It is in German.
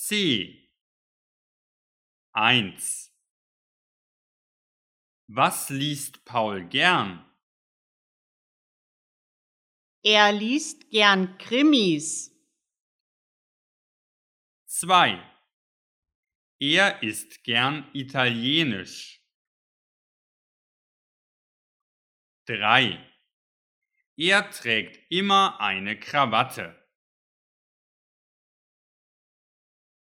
C. 1. Was liest Paul gern? Er liest gern Krimis. 2. Er isst gern Italienisch. 3. Er trägt immer eine Krawatte.